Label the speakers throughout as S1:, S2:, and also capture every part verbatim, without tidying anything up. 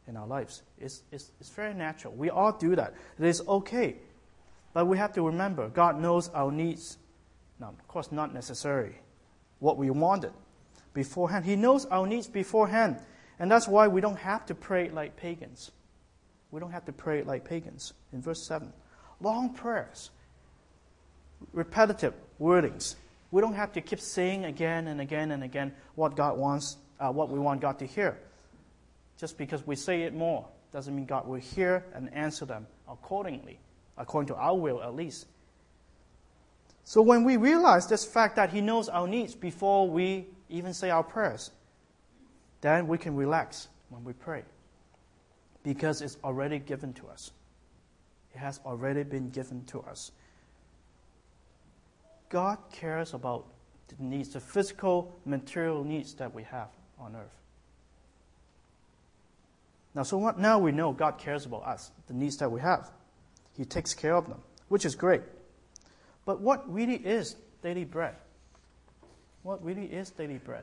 S1: in our lives. It's, it's, it's very natural. We all do that. It is okay. But we have to remember, God knows our needs. Now, of course, not necessarily what we wanted beforehand. He knows our needs beforehand. And that's why we don't have to pray like pagans. We don't have to pray like pagans. In verse seven, long prayers, repetitive wordings. We don't have to keep saying again and again and again what God wants, uh, what we want God to hear. Just because we say it more doesn't mean God will hear and answer them accordingly, according to our will at least. So when we realize this fact that He knows our needs before we even say our prayers, then we can relax when we pray, because it's already given to us. It has already been given to us. God cares about the needs, the physical, material needs that we have on earth. Now, so what, now we know God cares about us, the needs that we have. He takes care of them, which is great. But what really is daily bread? What really is daily bread?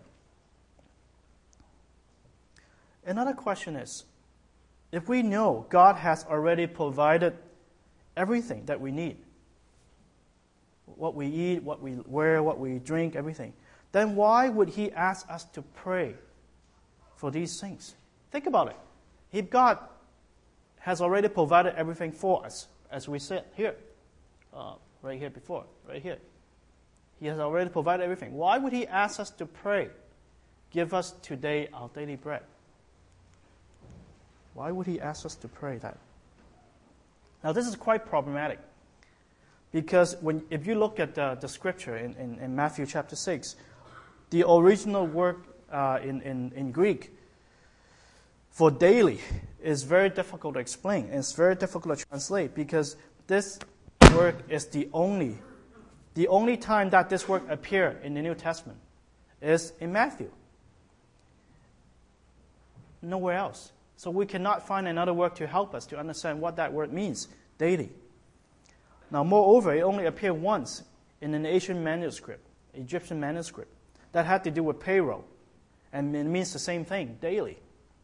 S1: Another question is, if we know God has already provided everything that we need, what we eat, what we wear, what we drink, everything, then why would He ask us to pray for these things? Think about it. If God has already provided everything for us, as we said here, uh, right here before, right here, He has already provided everything. Why would He ask us to pray, give us today our daily bread? Why would He ask us to pray that? Now, this is quite problematic, because when if you look at the, the scripture in, in, in Matthew chapter six, the original word uh, in, in, in Greek for daily is very difficult to explain. It's very difficult to translate, because this word is the only, the only time that this word appears in the New Testament is in Matthew. Nowhere else. So we cannot find another word to help us to understand what that word means, daily. Now, moreover, it only appeared once in an Asian manuscript, Egyptian manuscript, that had to do with payroll, and it means the same thing, daily.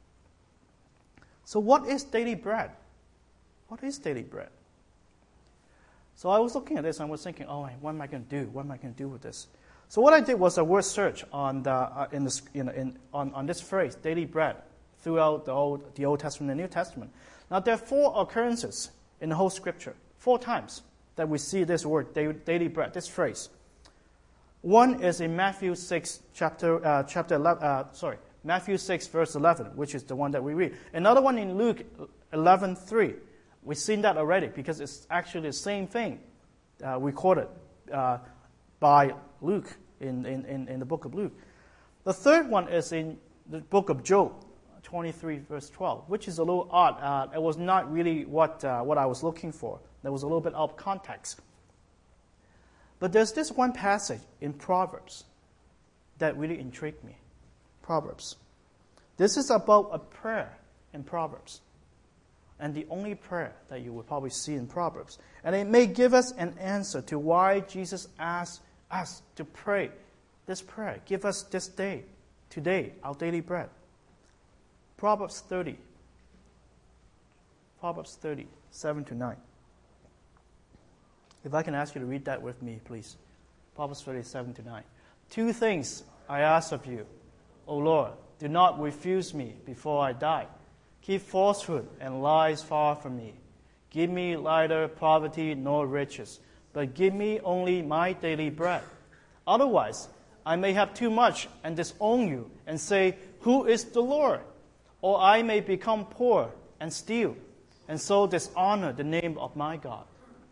S1: So what is daily bread? What is daily bread? So I was looking at this and I was thinking, oh, what am I going to do? What am I going to do with this? So what I did was a word search on the uh, in the you know, in on, on this phrase, daily bread, throughout the Old the Old Testament and the New Testament. Now there are four occurrences in the whole Scripture, four times that we see this word daily bread, this phrase. One is in Matthew six, chapter uh, chapter eleven. Uh, sorry. Matthew six, verse eleven, which is the one that we read. Another one in Luke eleven three. We've seen that already, because it's actually the same thing uh, recorded uh, by Luke in, in, in the book of Luke. The third one is in the book of Job, twenty-three, verse twelve, which is a little odd. Uh, it was not really what, uh, what I was looking for. There was a little bit out of context. But there's this one passage in Proverbs that really intrigued me. Proverbs. This is about a prayer in Proverbs, and the only prayer that you will probably see in Proverbs. And it may give us an answer to why Jesus asked us to pray this prayer. Give us this day, today, our daily bread. Proverbs thirty. Proverbs thirty, seven to nine. If I can ask you to read that with me, please. Proverbs thirty, seven to nine. Two things I ask of you, O Lord, do not refuse me before I die. Keep falsehood and lies far from me. Give me neither poverty nor riches, but give me only my daily bread. Otherwise, I may have too much and disown you and say, who is the Lord? Or I may become poor and steal, and so dishonor the name of my God.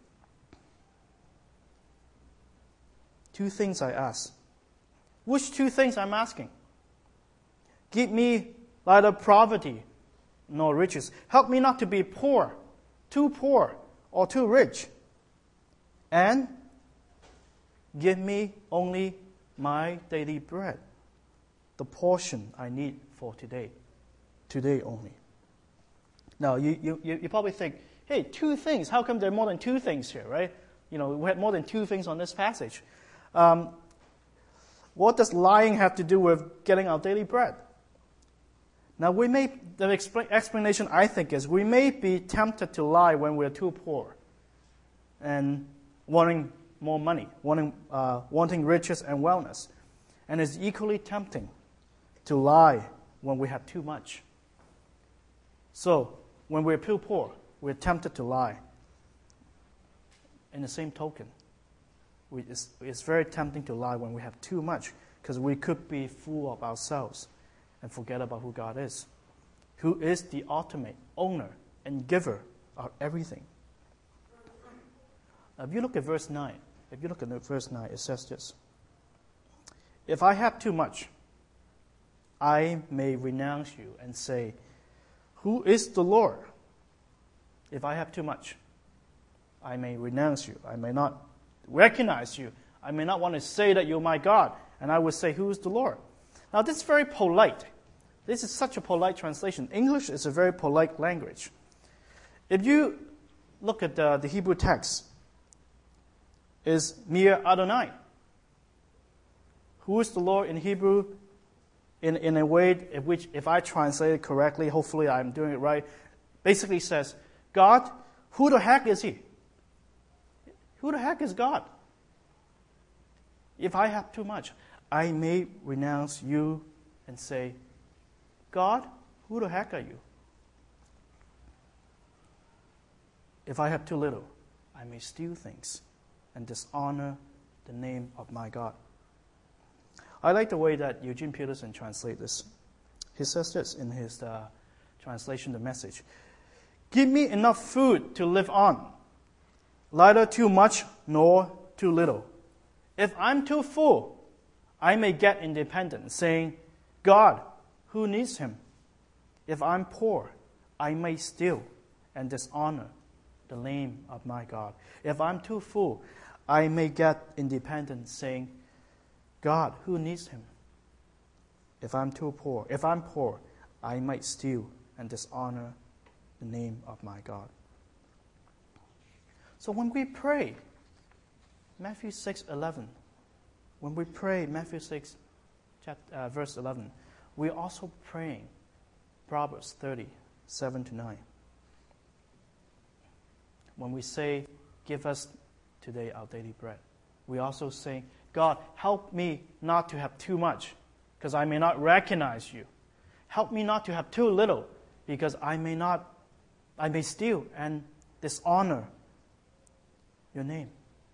S1: Two things I ask. Which two things I'm asking? Give me neither poverty nor riches. Help me not to be poor, too poor, or too rich. And give me only my daily bread, the portion I need for today, today only. Now, you, you, you probably think, hey, two things. How come there are more than two things here, right? You know, we had more than two things on this passage. Um, what does lying have to do with getting our daily bread? Now, we may, the expl- explanation, I think, is we may be tempted to lie when we're too poor and wanting more money, wanting, uh, wanting riches and wellness. And it's equally tempting to lie when we have too much. So, when we're too poor, we're tempted to lie. In the same token, we, it's, it's very tempting to lie when we have too much, because we could be full of ourselves and forget about who God is, who is the ultimate owner and giver of everything. If you look at verse nine, if you look at verse nine, it says this: if I have too much, I may renounce you and say, who is the Lord? If I have too much, I may renounce you. I may not recognize you. I may not want to say that you're my God. And I would say, who is the Lord? Now, this is very polite. This is such a polite translation. English is a very polite language. If you look at the, the Hebrew text, is Mir Adonai. Who is the Lord in Hebrew? In, in a way in which, if I translate it correctly, hopefully I'm doing it right, basically says, God, who the heck is He? Who the heck is God? If I have too much, I may renounce you and say, God, who the heck are you? If I have too little, I may steal things and dishonor the name of my God. I like the way that Eugene Peterson translates this. He says this in his uh, translation, The Message. Give me enough food to live on, neither too much nor too little. If I'm too full, I may get independent, saying, God, who needs Him? If I'm poor, I may steal and dishonor the name of my God. If I'm too full, I may get independent, saying, God, who needs Him? If I'm too poor, if I'm poor, I might steal and dishonor the name of my God. So when we pray, Matthew six eleven, when we pray Matthew six, chapter, uh, verse eleven, we're also praying Proverbs thirty, seven to nine. When we say, give us today our daily bread, we also say, God, help me not to have too much, because I may not recognize you. Help me not to have too little, because I may not, I may steal and dishonor your name.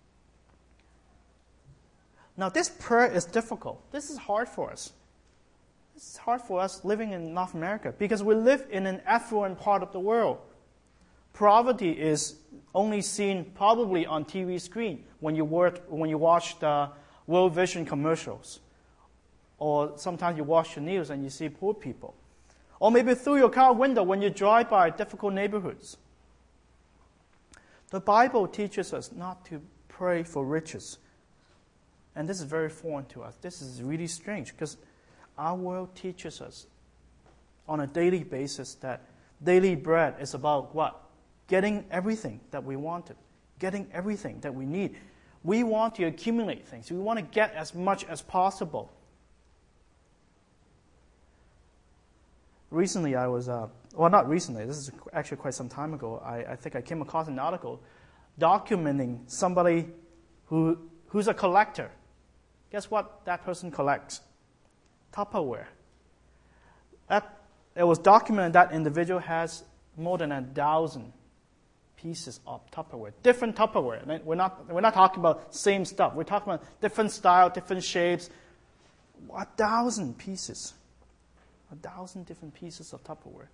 S1: Now, this prayer is difficult. This is hard for us. This is hard for us living in North America, because we live in an affluent part of the world. Poverty is only seen probably on T V screen when you work, when you watch the World Vision commercials, or sometimes you watch the news and you see poor people, or maybe through your car window when you drive by difficult neighborhoods. The Bible teaches us not to pray for riches, and this is very foreign to us. This is really strange, because our world teaches us on a daily basis that daily bread is about what? Getting everything that we wanted, getting everything that we need. We want to accumulate things. We want to get as much as possible. Recently, I was, uh, well, not recently, this is actually quite some time ago, I, I think I came across an article documenting somebody who who's a collector. Guess what that person collects? Tupperware. That, it was documented that individual has more than a thousand pieces of Tupperware, different Tupperware. We're not, we're not talking about same stuff. We're talking about different style, different shapes. A thousand pieces. A thousand different pieces of Tupperware.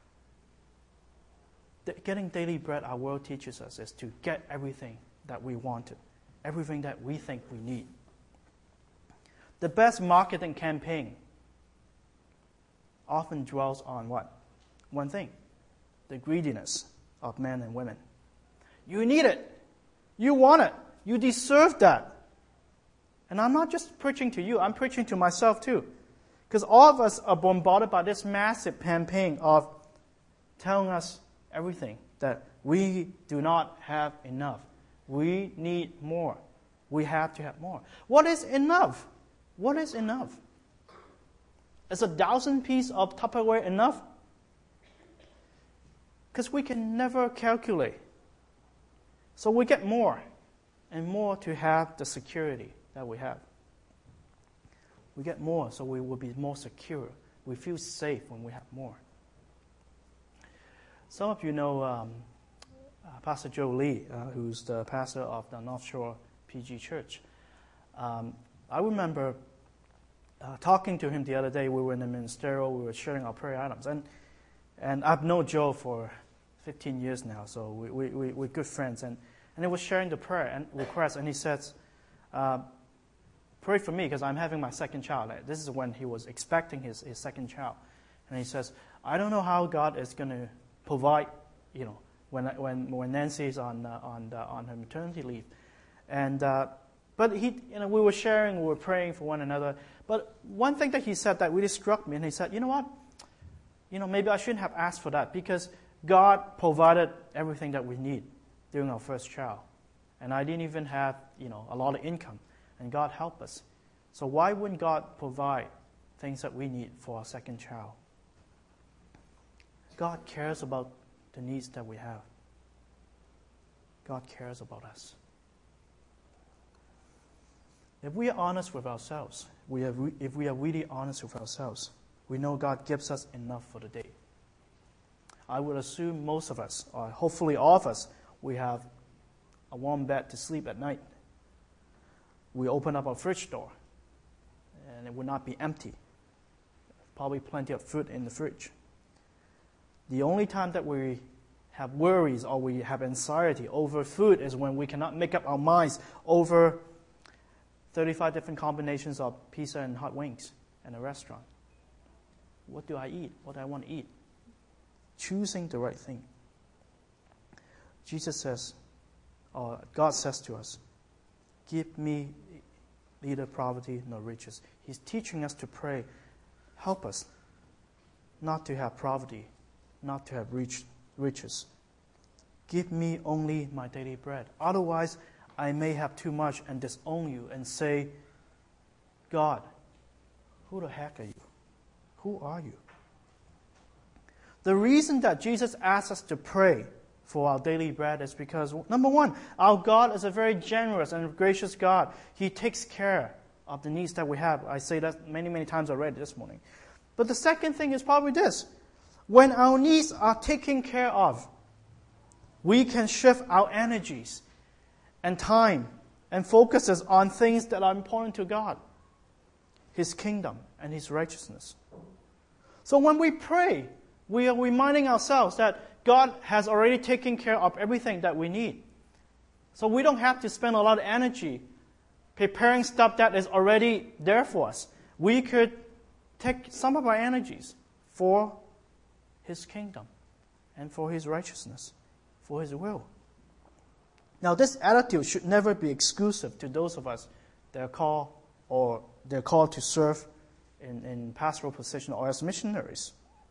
S1: The, getting daily bread, our world teaches us, is to get everything that we wanted, everything that we think we need. The best marketing campaign often dwells on what? One thing, the greediness of men and women. You need it. You want it. You deserve that. And I'm not just preaching to you, I'm preaching to myself too. Because all of us are bombarded by this massive campaign of telling us everything, that we do not have enough. We need more. We have to have more. What is enough? What is enough? Is a thousand pieces of Tupperware enough? Because we can never calculate. So we get more and more to have the security that we have. We get more, so we will be more secure. We feel safe when we have more. Some of you know um, uh, Pastor Joe Lee, uh, who's the pastor of the North Shore P G Church. Um, I remember uh, talking to him the other day. We were in the ministerial. We were sharing our prayer items. And and I've known Joe for fifteen years now, so we, we, we, we're good friends. And, and he was sharing the prayer and request, and he says, uh, pray for me because I'm having my second child. This is when he was expecting his, his second child. And he says, I don't know how God is going to provide, you know, when when when Nancy's on uh, on the, on her maternity leave. And uh, but he, you know, we were sharing, we were praying for one another. But one thing that he said that really struck me, and he said, you know what? You know, maybe I shouldn't have asked for that because God provided everything that we need during our first child. And I didn't even have, you know, a lot of income. And God helped us. So why wouldn't God provide things that we need for our second child? God cares about the needs that we have. God cares about us. If we are honest with ourselves, we are re- if we are really honest with ourselves, we know God gives us enough for the day. I would assume most of us, or hopefully all of us, we have a warm bed to sleep at night. We open up our fridge door, and it will not be empty. Probably plenty of food in the fridge. The only time that we have worries or we have anxiety over food is when we cannot make up our minds over thirty-five different combinations of pizza and hot wings in a restaurant. What do I eat? What do I want to eat? Choosing the right thing. Jesus says, or God says to us, give me neither poverty nor riches. He's teaching us to pray, help us not to have poverty, not to have rich, riches. Give me only my daily bread. Otherwise, I may have too much and disown you and say, God, who the heck are you? Who are you? The reason that Jesus asks us to pray for our daily bread is because, number one, our God is a very generous and gracious God. He takes care of the needs that we have. I say that many, many times already this morning. But the second thing is probably this. When our needs are taken care of, we can shift our energies and time and focuses on things that are important to God, His kingdom and His righteousness. So when we pray, we are reminding ourselves that God has already taken care of everything that we need. So we don't have to spend a lot of energy preparing stuff that is already there for us. We could take some of our energies for His kingdom and for His righteousness, for His will. Now, this attitude should never be exclusive to those of us that are called or they're called to serve in, in pastoral position or as missionaries.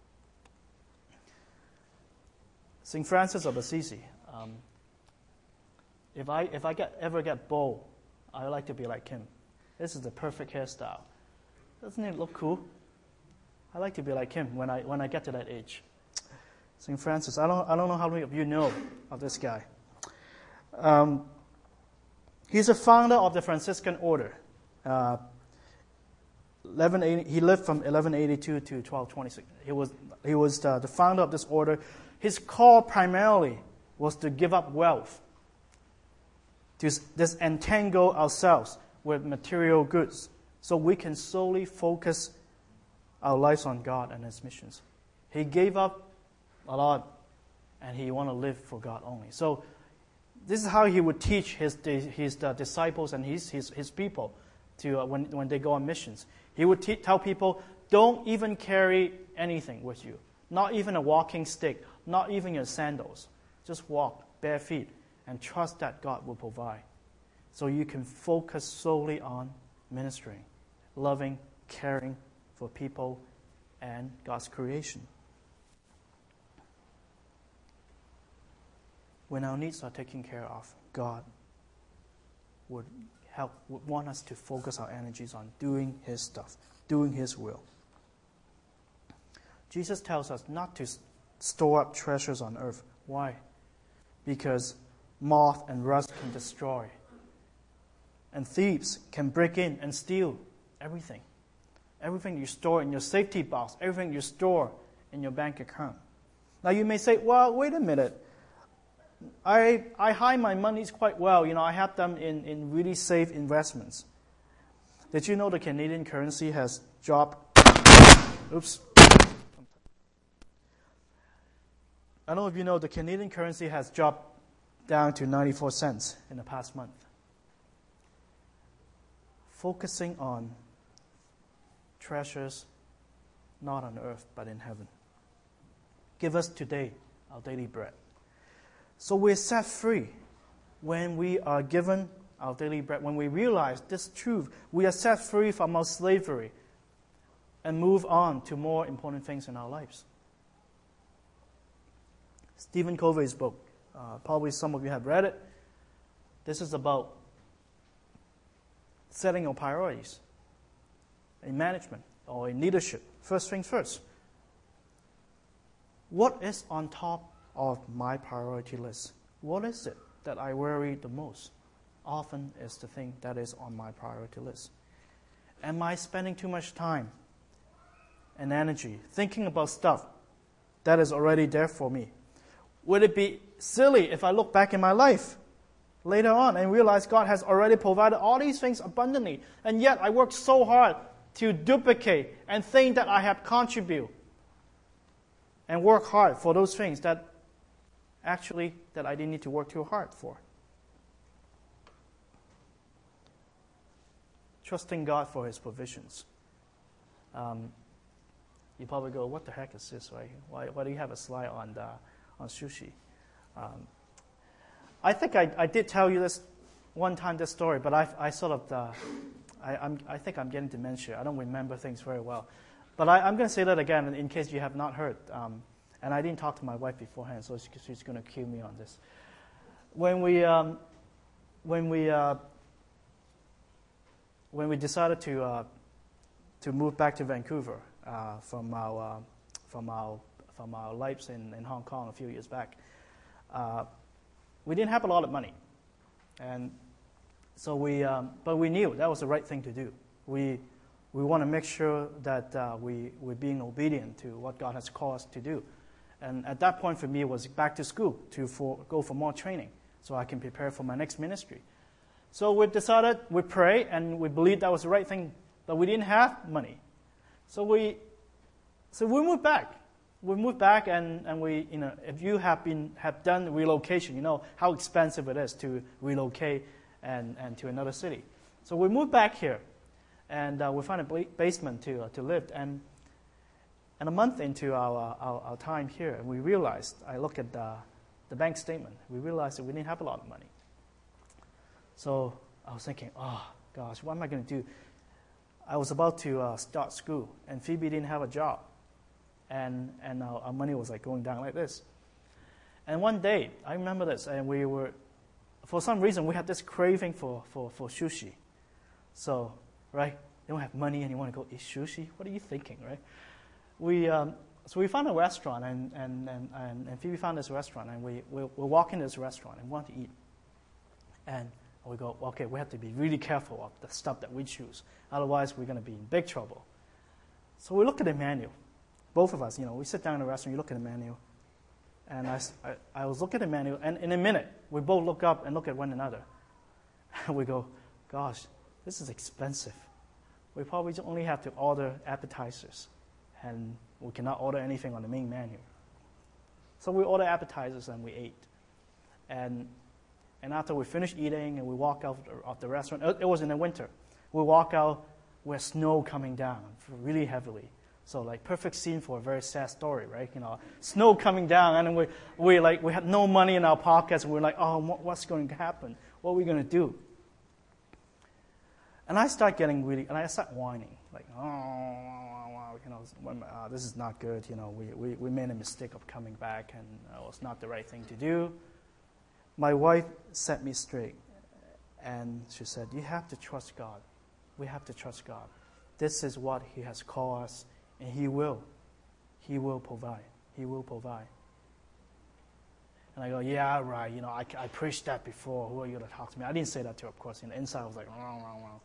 S1: Saint Francis of Assisi. Um, if I if I get ever get bald, I would like to be like him. This is the perfect hairstyle. Doesn't it look cool? I like to be like him when I when I get to that age. Saint Francis. I don't I don't know how many of you know of this guy. Um, he's a founder of the Franciscan order. Uh, eleven eighty, he lived from eleven eighty-two to twelve twenty-six. He was he was the, the founder of this order. His call primarily was to give up wealth, to disentangle ourselves with material goods, so we can solely focus our lives on God and His missions. He gave up a lot, and he wanted to live for God only. So this is how he would teach his his uh, disciples and his his, his people to uh, when when they go on missions. He would te- tell people, don't even carry anything with you, not even a walking stick, not even your sandals. Just walk bare feet and trust that God will provide. So you can focus solely on ministering, loving, caring for people and God's creation. When our needs are taken care of, God would help, would want us to focus our energies on doing His stuff, doing His will. Jesus tells us not to store up treasures on earth. Why? Because moth and rust can destroy. And thieves can break in and steal everything. Everything you store in your safety box, everything you store in your bank account. Now you may say, well, wait a minute. I I hide my monies quite well. You know, I have them in, in really safe investments. Did you know the Canadian currency has dropped? Oops. I don't know if you know the Canadian currency has dropped down to ninety-four cents in the past month. Focusing on treasures not on earth but in heaven. Give us today our daily bread. So we're set free when we are given our daily bread. When we realize this truth, we are set free from our slavery and move on to more important things in our lives. Stephen Covey's book, uh, probably some of you have read it. This is about setting your priorities in management or in leadership. First things first. What is on top of my priority list? What is it that I worry the most? Often is the thing that is on my priority list. Am I spending too much time and energy thinking about stuff that is already there for me? Would it be silly if I look back in my life later on and realize God has already provided all these things abundantly, and yet I worked so hard to duplicate and think that I have contributed and work hard for those things that actually that I didn't need to work too hard for? Trusting God for His provisions. Um, you probably go, what the heck is this, right? Why, why do you have a slide on the, on sushi? Um, I think I, I did tell you this one time, this story, but I, I sort of, uh, I, I'm, I think I'm getting dementia. I don't remember things very well. But I, I'm going to say that again in, in case you have not heard. Um, and I didn't talk to my wife beforehand, so she, she's going to cue me on this. When we, um, when we, uh, when we decided to uh, to move back to Vancouver uh, from our uh, from our from our lives in, in Hong Kong a few years back, uh, we didn't have a lot of money, and so we um, but we knew that was the right thing to do. We we want to make sure that uh, we we're being obedient to what God has called us to do, and at that point for me it was back to school to for, go for more training so I can prepare for my next ministry. So we decided, we prayed, and we believed that was the right thing, but we didn't have money. So we so we moved back. We moved back, and, and we, you know, if you have been have done relocation, you know how expensive it is to relocate and, and to another city. So we moved back here, and uh, we found a basement to uh, to live. And and a month into our, our our time here, we realized, I looked at the the bank statement. We realized that we didn't have a lot of money. So I was thinking, oh, gosh, what am I going to do? I was about to uh, start school, and Phoebe didn't have a job. And and our, our money was like going down like this. And one day, I remember this, and we were, for some reason, we had this craving for, for, for sushi. So, right, you don't have money and you want to go eat sushi? What are you thinking, right? We um, So we found a restaurant, and, and, and, and, and Phoebe found this restaurant, and we, we, we walk into this restaurant and want to eat. And we go, okay, we have to be really careful of the stuff that we choose. Otherwise, we're going to be in big trouble. So we look at the menu. Both of us, you know, we sit down in the restaurant, you look at the menu. And I, I, I was looking at the menu, and in a minute, we both look up and look at one another. And we go, gosh, this is expensive. We probably only have to order appetizers. And we cannot order anything on the main menu. So we ordered appetizers and we ate. And And after we finished eating and we walk out of the restaurant, it was in the winter. We walk out with snow coming down really heavily. So like perfect scene for a very sad story, right? You know, snow coming down, and we we like we had no money in our pockets. And we're like, oh, what's going to happen? What are we going to do? And I start getting really, and I start whining, like, oh, you know, uh, this is not good. You know, we, we we made a mistake of coming back, and uh, it was not the right thing to do. My wife set me straight, and she said, you have to trust God. We have to trust God. This is what He has called us, and He will. He will provide. He will provide. And I go, yeah, right. You know, I, I preached that before. Who are you to talk to me? I didn't say that to her, of course. In the inside, I was like, wow, wow, wow.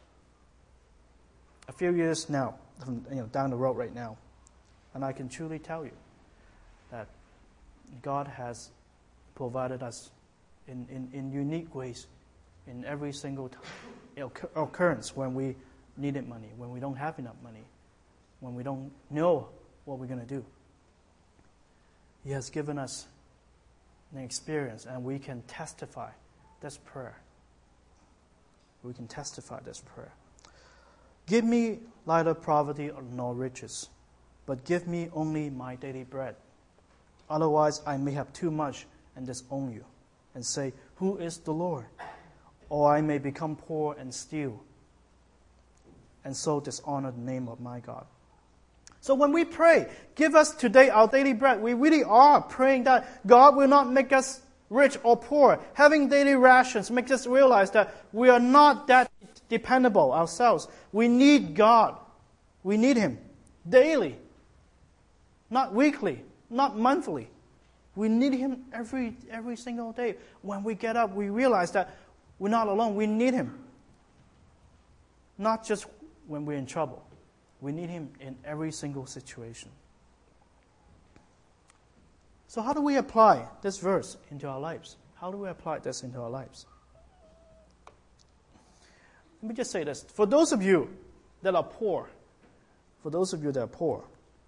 S1: A few years now, you know, down the road right now, and I can truly tell you that God has provided us in, in, in unique ways in every single time, occurrence when we needed money, when we don't have enough money, when we don't know what we're going to do. He has given us an experience, and we can testify this prayer. We can testify this prayer. Give me neither poverty nor riches, but give me only my daily bread. Otherwise, I may have too much and disown you, and say, who is the Lord? Or I may become poor and steal, and so dishonor the name of my God. So when we pray, give us today our daily bread, we really are praying that God will not make us rich or poor. Having daily rations makes us realize that we are not that dependable ourselves. We need God. We need Him daily, not weekly, not monthly. We need Him every every single day. When we get up, we realize that we're not alone. We need Him. Not just when we're in trouble. We need Him in every single situation. So how do we apply this verse into our lives? How do we apply this into our lives? Let me just say this. For those of you that are poor, for those of you that are poor,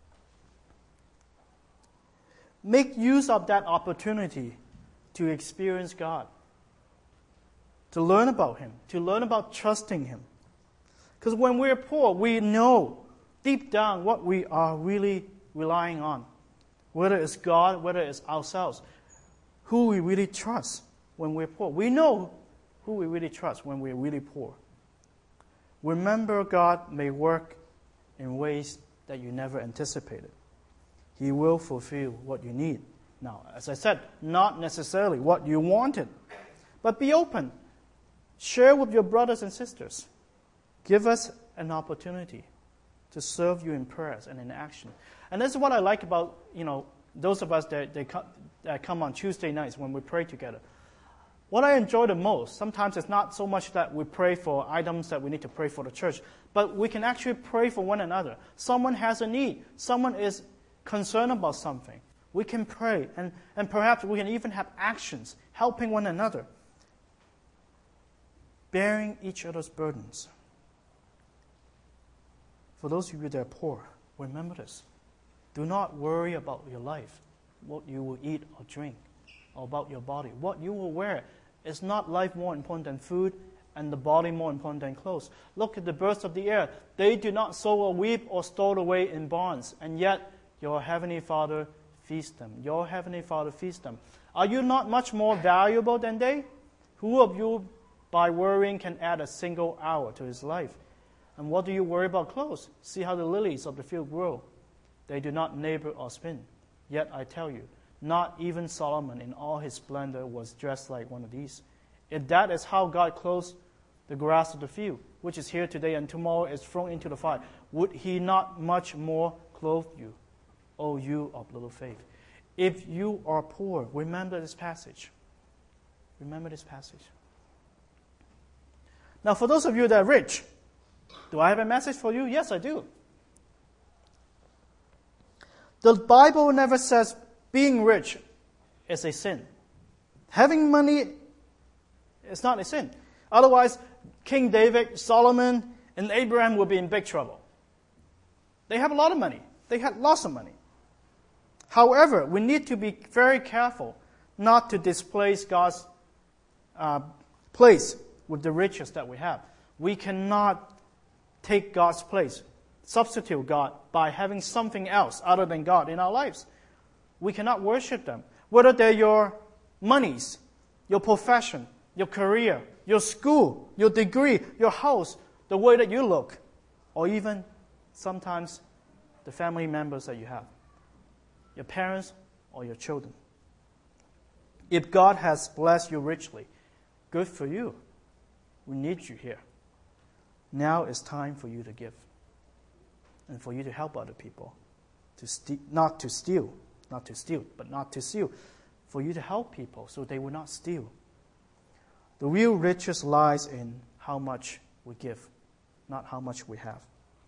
S1: make use of that opportunity to experience God, to learn about Him, to learn about trusting Him. Because when we're poor, we know deep down what we are really relying on, whether it's God, whether it's ourselves, who we really trust when we're poor. We know who we really trust when we're really poor. Remember, God may work in ways that you never anticipated. He will fulfill what you need. Now, as I said, not necessarily what you wanted, but be open. Share with your brothers and sisters. Give us an opportunity to serve you in prayers and in action. And this is what I like about, you know, those of us that, they come, that come on Tuesday nights when we pray together. What I enjoy the most, sometimes it's not so much that we pray for items that we need to pray for the church, but we can actually pray for one another. Someone has a need. Someone is concerned about something. We can pray, and, and perhaps we can even have actions, helping one another, bearing each other's burdens. For those of you that are poor, remember this. Do not worry about your life, what you will eat or drink, or about your body. What you will wear. Is not life more important than food, and the body more important than clothes? Look at the birds of the air. They do not sow or reap or store away in barns, and yet your heavenly Father feeds them. Your heavenly Father feeds them. Are you not much more valuable than they? Who of you, by worrying, can add a single hour to his life? And what do you worry about clothes? See how the lilies of the field grow. They do not labor or spin. Yet I tell you, not even Solomon in all his splendor was dressed like one of these. If that is how God clothes the grass of the field, which is here today and tomorrow is thrown into the fire, would He not much more clothe you, O you of little faith? If you are poor, remember this passage. Remember this passage. Now, for those of you that are rich, do I have a message for you? Yes, I do. The Bible never says being rich is a sin. Having money is not a sin. Otherwise, King David, Solomon, and Abraham would be in big trouble. They have a lot of money. They had lots of money. However, we need to be very careful not to displace God's uh, place with the riches that we have. We cannot take God's place, substitute God by having something else other than God in our lives. We cannot worship them. Whether they're your monies, your profession, your career, your school, your degree, your house, the way that you look, or even sometimes the family members that you have, your parents or your children. If God has blessed you richly, good for you. We need you here. Now it's time for you to give and for you to help other people. to ste- not to steal, not to steal, but not to steal, for you to help people so they will not steal. The real riches lies in how much we give, not how much we have.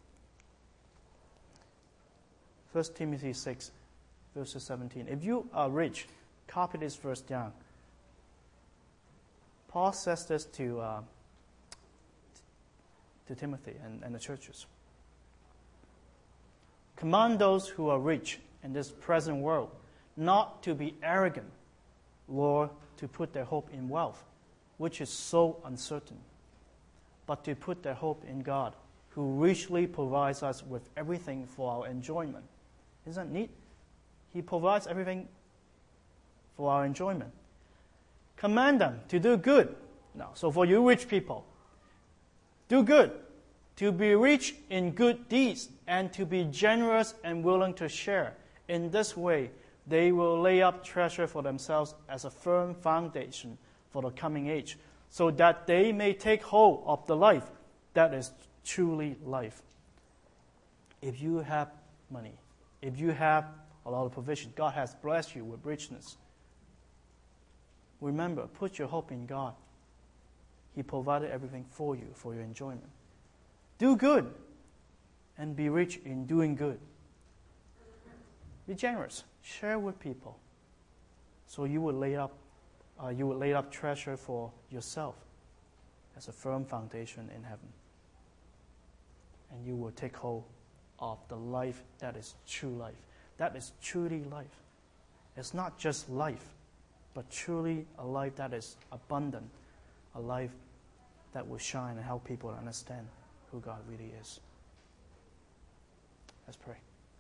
S1: First Timothy six, verses seventeen. If you are rich, copy this verse down. Paul says this to uh, to Timothy and, and the churches. Command those who are rich in this present world not to be arrogant, nor to put their hope in wealth, which is so uncertain, but to put their hope in God, who richly provides us with everything for our enjoyment. Isn't that neat? He provides everything for our enjoyment. Command them to do good. Now, so for you rich people, do good, to be rich in good deeds, and to be generous and willing to share. In this way, they will lay up treasure for themselves as a firm foundation for the coming age, so that they may take hold of the life that is truly life. If you have money, if you have a lot of provision, God has blessed you with richness, remember, put your hope in God. He provided everything for you, for your enjoyment. Do good and be rich in doing good. Be generous. Share with people. So you will lay up, uh, you will lay up treasure for yourself as a firm foundation in heaven. And you will take hold of the life that is true life. That is truly life. It's not just life, but truly a life that is abundant, a life that will shine and help people understand who God really is. Let's pray.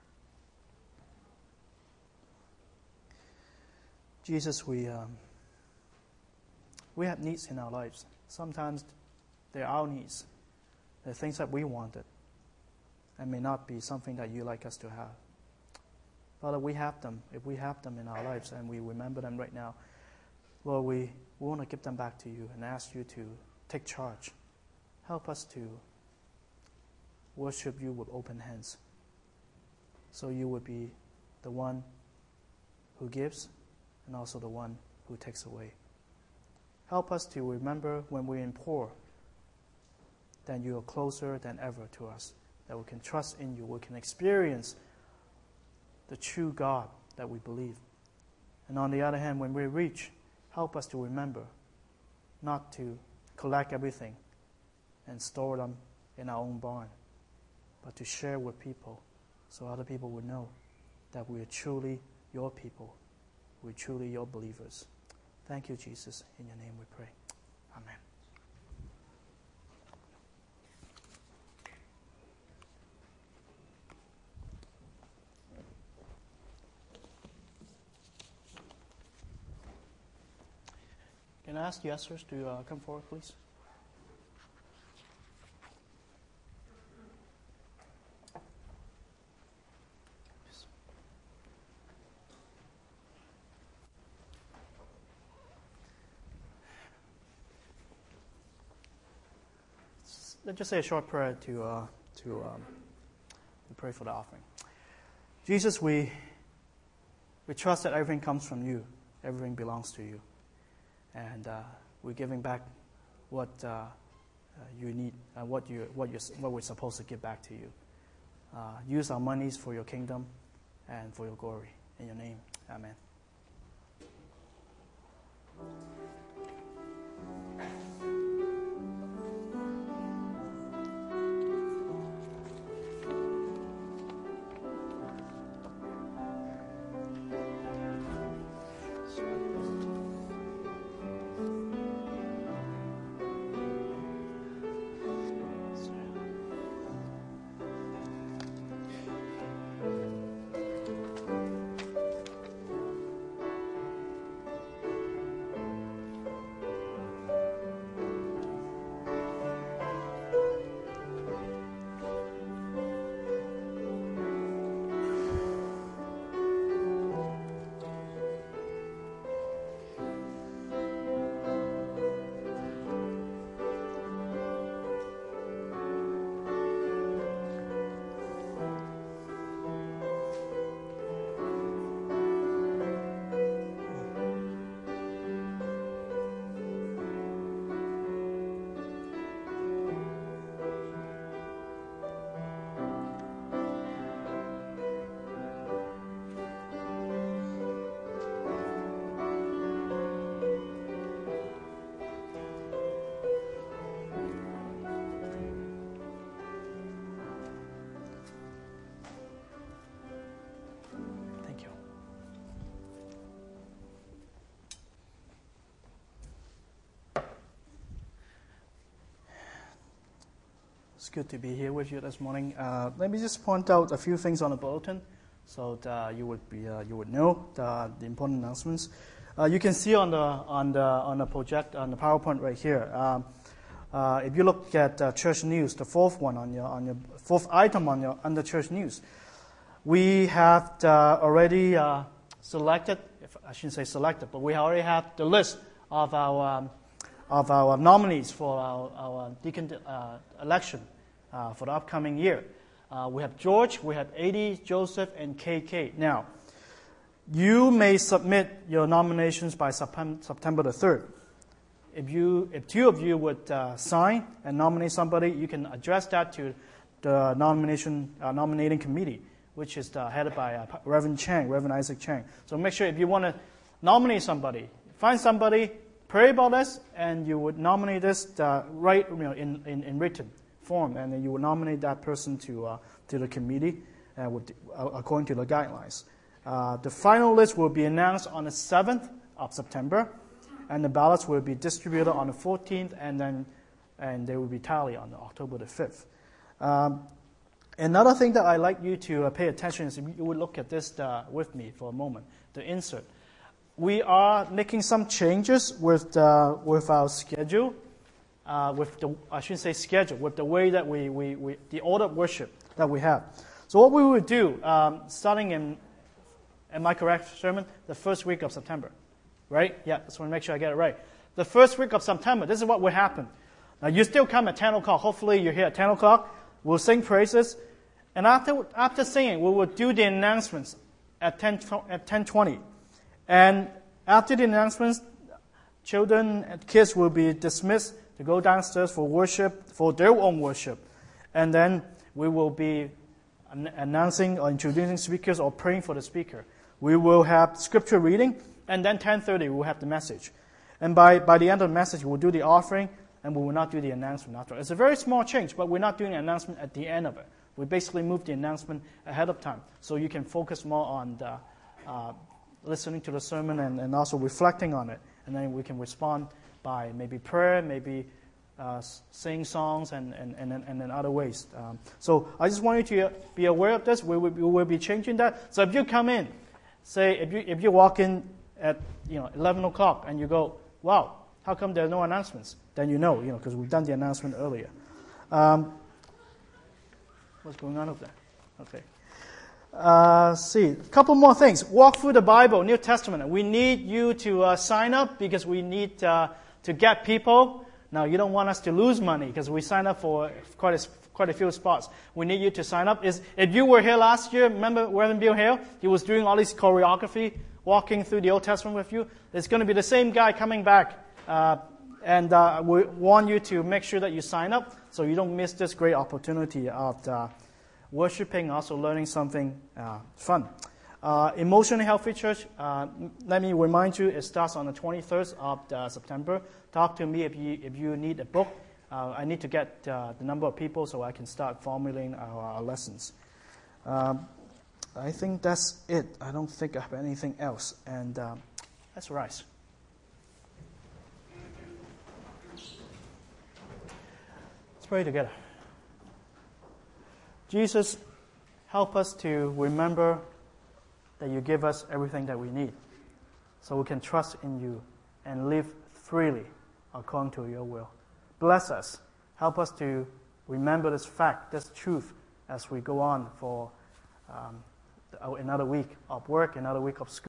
S1: Jesus, we um, we have needs in our lives. Sometimes they're our needs. They're things that we wanted and may not be something that you like us to have. Father, we have them. If we have them in our lives and we remember them right now, Lord, we, we want to give them back to you and ask you to take charge. Help us to worship you with open hands, so you would be the one who gives and also the one who takes away. Help us to remember when we're in poor, that you are closer than ever to us, that we can trust in you, we can experience the true God that we believe. And on the other hand, when we reach, help us to remember not to collect everything and store them in our own barn, but to share with people so other people would know that we are truly your people. We're truly your believers. Thank you, Jesus. In your name we pray. Amen. Can I ask the ushers to uh, come forward, please? Let's just say a short prayer to uh, to, um, to pray for the offering. Jesus, we we trust that everything comes from you. Everything belongs to you. And uh, we're giving back what uh, uh, you need, uh, what you what you what we're supposed to give back to you. Uh, use our monies for your kingdom and for your glory. In your name, amen. good to be here with you this morning. Uh, let me just point out a few things on the bulletin, so that you would be uh, you would know the, the important announcements. Uh, you can see on the on the on the project on the PowerPoint right here. Um, uh, if you look at uh, church news, the fourth one on your on your fourth item on your under church news, we have uh, already uh, selected. If I shouldn't say selected, but we already have the list of our um, of our nominees for our, our deacon uh, election uh, for the upcoming year. Uh, we have George, we have Adi, Joseph, and K K. Now, you may submit your nominations by September the third. If you, if two of you would uh, sign and nominate somebody, you can address that to the nomination uh, nominating committee, which is uh, headed by uh, Reverend Chang, Reverend Isaac Chang. So make sure if you want to nominate somebody, find somebody, pray about this, and you would nominate this uh, right, you know, in, in, in written form, and then you would nominate that person to uh, to the committee uh, with, uh, according to the guidelines. Uh, the final list will be announced on the seventh of September, and the ballots will be distributed on the fourteenth, and then and they will be tallied on October the fifth. Um, another thing that I'd like you to uh, pay attention is if you would look at this uh, with me for a moment, the insert. We are making some changes with uh, with our schedule, uh, with the I shouldn't say schedule, with the way that we, we, we the order of worship that we have. So what we would do, um, starting in, am I correct, Sherman? The first week of September, right? Yeah, just want to make sure I get it right. The first week of September, this is what will happen. Now you still come at ten o'clock. Hopefully you're here at ten o'clock. We'll sing praises, and after after singing, we will do the announcements at ten at ten twenty. And after the announcements, children and kids will be dismissed to go downstairs for worship, for their own worship. And then we will be an- announcing or introducing speakers or praying for the speaker. We will have scripture reading, and then ten thirty we will have the message. And by, by the end of the message, we'll do the offering, and we will not do the announcement after. It's a very small change, but we're not doing the announcement at the end of it. We basically move the announcement ahead of time, so you can focus more on the uh, listening to the sermon and, and also reflecting on it. And then we can respond by maybe prayer, maybe uh, sing songs, and, and, and, and in other ways. Um, so I just want you to be aware of this. We will, we will be changing that. So if you come in, say if you if you walk in at you know eleven o'clock and you go, wow, how come there are no announcements? Then you know, you know, because we've done the announcement earlier. Um, what's going on up there? Okay. Uh, see, a couple more things. Walk through the Bible, New Testament. We need you to uh, sign up because we need uh, to get people. Now, you don't want us to lose money because we signed up for quite a, quite a few spots. We need you to sign up. Is if you were here last year, remember Reverend Bill Hale? He was doing all this choreography, walking through the Old Testament with you. It's going to be the same guy coming back. Uh, and uh, we want you to make sure that you sign up so you don't miss this great opportunity of uh, worshiping, also learning something uh, fun. Uh, Emotionally Healthy Church, uh, let me remind you, it starts on the twenty-third of uh, September. Talk to me if you if you need a book. Uh, I need to get uh, the number of people so I can start formulating our, our lessons. Um, I think that's it. I don't think I have anything else. And um, let's rise. Let's pray together. Jesus, help us to remember that you give us everything that we need so we can trust in you and live freely according to your will. Bless us. Help us to remember this fact, this truth, as we go on for um, another week of work, another week of school.